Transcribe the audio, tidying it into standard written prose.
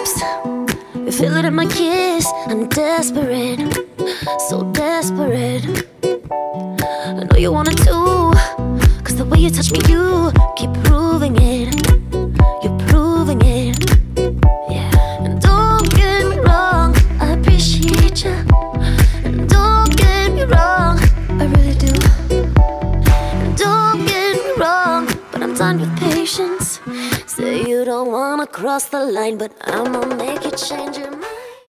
lips, you feel it in my kiss. I'm desperate, so desperate. I know you want it too, cause the way you touch me, you keep proving it. You're proving it, yeah. And don't get me wrong, I appreciate you. And don't get me wrong, I really do. And don't get me wrong, but I'm done with patience. Say you don't wanna cross the line, but I'ma make you change your mind.